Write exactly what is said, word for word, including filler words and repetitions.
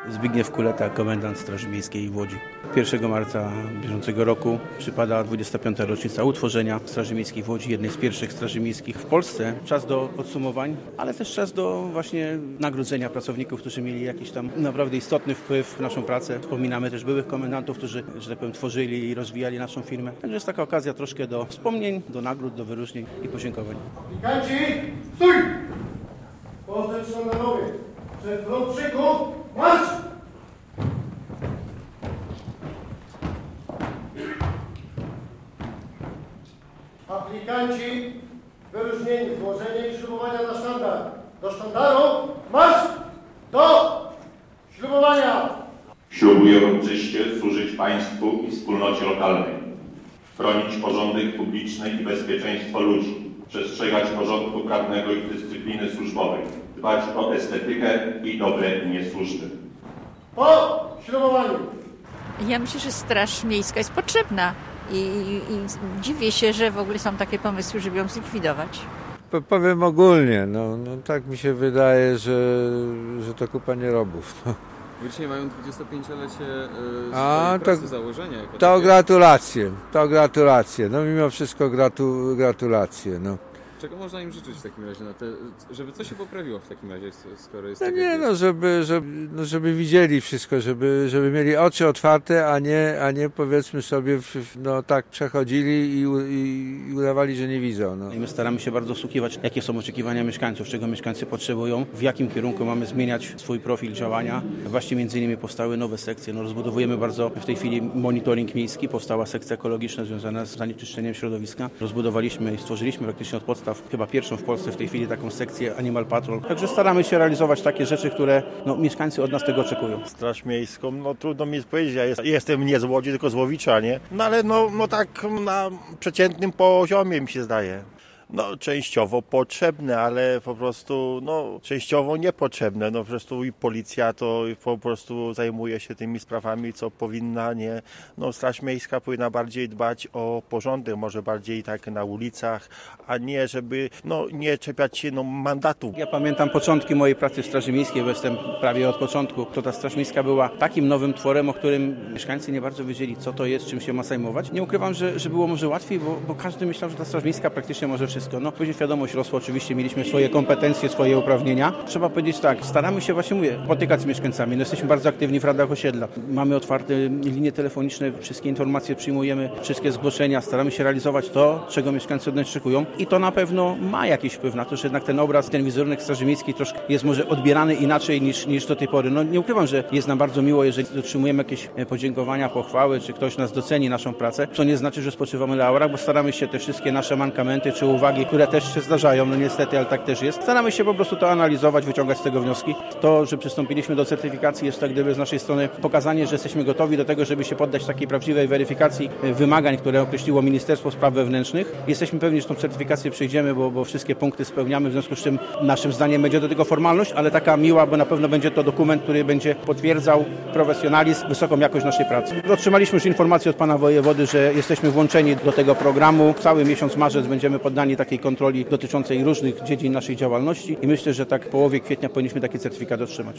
Zbigniew Kuleta, komendant Straży Miejskiej w Łodzi. pierwszego marca bieżącego roku przypada dwudziesta piąta rocznica utworzenia Straży Miejskiej w Łodzi, jednej z pierwszych straży miejskich w Polsce. Czas do podsumowań, ale też czas do właśnie nagrodzenia pracowników, którzy mieli jakiś tam naprawdę istotny wpływ w naszą pracę. Wspominamy też byłych komendantów, którzy, że tak powiem, tworzyli i rozwijali naszą firmę. Także jest taka okazja troszkę do wspomnień, do nagród, do wyróżnień i podziękowań. Aplikanci, stój! Pozdrow sztandarowy. Przed front szyku, marsz! Aplikanci wyróżnieni, złożenie i ślubowania na sztandar. Do sztandaru, marsz! Do ślubowania! Ślubuję uroczyście służyć państwu i wspólnocie lokalnej, chronić porządek publiczny i bezpieczeństwo ludzi, przestrzegać porządku prawnego i dyscypliny służbowej, dbać o estetykę i dobre imię służby. Po ślubowaniu! Ja myślę, że Straż Miejska jest potrzebna i, i, i dziwię się, że w ogóle są takie pomysły, żeby ją zlikwidować. Powiem ogólnie, no, no tak mi się wydaje, że, że to kupa nierobów. No. Dzisiaj mają dwudziestopięciolecie yy, A, pracy, to, założenia. Jako to takie... gratulacje, to gratulacje. No mimo wszystko gratu, gratulacje. No. Czego można im życzyć w takim razie, na te, żeby coś się poprawiło w takim razie, skoro jest No tak, nie, no żeby, żeby, no żeby widzieli wszystko, żeby, żeby mieli oczy otwarte, a nie, a nie powiedzmy sobie, no tak przechodzili i, i, i udawali, że nie widzą. No. I my staramy się bardzo wsłuchiwać, jakie są oczekiwania mieszkańców, czego mieszkańcy potrzebują, w jakim kierunku mamy zmieniać swój profil działania. Właśnie między innymi powstały nowe sekcje. No, rozbudowujemy bardzo w tej chwili monitoring miejski, powstała sekcja ekologiczna związana z zanieczyszczeniem środowiska. Rozbudowaliśmy i stworzyliśmy praktycznie od podstaw chyba pierwszą w Polsce w tej chwili taką sekcję Animal Patrol. Także staramy się realizować takie rzeczy, które no, mieszkańcy od nas tego oczekują. Straż Miejską, no trudno mi powiedzieć, ja jest, jestem nie z Łodzi, tylko z Łowicza, nie? No ale no, no tak na przeciętnym poziomie mi się zdaje. No częściowo potrzebne, ale po prostu no częściowo niepotrzebne. No po prostu i policja to po prostu zajmuje się tymi sprawami, co powinna, nie. No Straż Miejska powinna bardziej dbać o porządek, może bardziej tak na ulicach, a nie żeby no nie czepiać się no mandatów. Ja pamiętam początki mojej pracy w Straży Miejskiej, bo jestem prawie od początku. To ta Straż Miejska była takim nowym tworem, o którym mieszkańcy nie bardzo wiedzieli, co to jest, czym się ma zajmować. Nie ukrywam, że, że było może łatwiej, bo, bo każdy myślał, że ta Straż Miejska praktycznie może wszystko. No, później świadomość rosła, oczywiście mieliśmy swoje kompetencje, swoje uprawnienia. Trzeba powiedzieć tak, staramy się właśnie, mówię, spotykać z mieszkańcami. No, jesteśmy bardzo aktywni w radach osiedla. Mamy otwarte linie telefoniczne, wszystkie informacje przyjmujemy, wszystkie zgłoszenia. Staramy się realizować to, czego mieszkańcy od nas oczekują. I to na pewno ma jakiś wpływ na to, że jednak ten obraz, ten wizerunek Straży Miejskiej troszkę jest może odbierany inaczej niż, niż do tej pory. No nie ukrywam, że jest nam bardzo miło, jeżeli otrzymujemy jakieś podziękowania, pochwały, czy ktoś nas doceni naszą pracę, co nie znaczy, że spoczywamy na laurach, bo staramy się te wszystkie nasze mankamenty czy uwagi, które też się zdarzają, no niestety, ale tak też jest. Staramy się po prostu to analizować, wyciągać z tego wnioski. To, że przystąpiliśmy do certyfikacji, jest tak gdyby z naszej strony pokazanie, że jesteśmy gotowi do tego, żeby się poddać takiej prawdziwej weryfikacji wymagań, które określiło Ministerstwo Spraw Wewnętrznych. Jesteśmy pewni, że tą certyfikację przejdziemy, bo, bo wszystkie punkty spełniamy, w związku z czym naszym zdaniem będzie do tego formalność, ale taka miła, bo na pewno będzie to dokument, który będzie potwierdzał profesjonalizm, wysoką jakość naszej pracy. Otrzymaliśmy już informację od pana wojewody, że jesteśmy włączeni do tego programu. Cały miesiąc marzec będziemy poddani takiej kontroli dotyczącej różnych dziedzin naszej działalności i myślę, że tak w połowie kwietnia powinniśmy taki certyfikat otrzymać.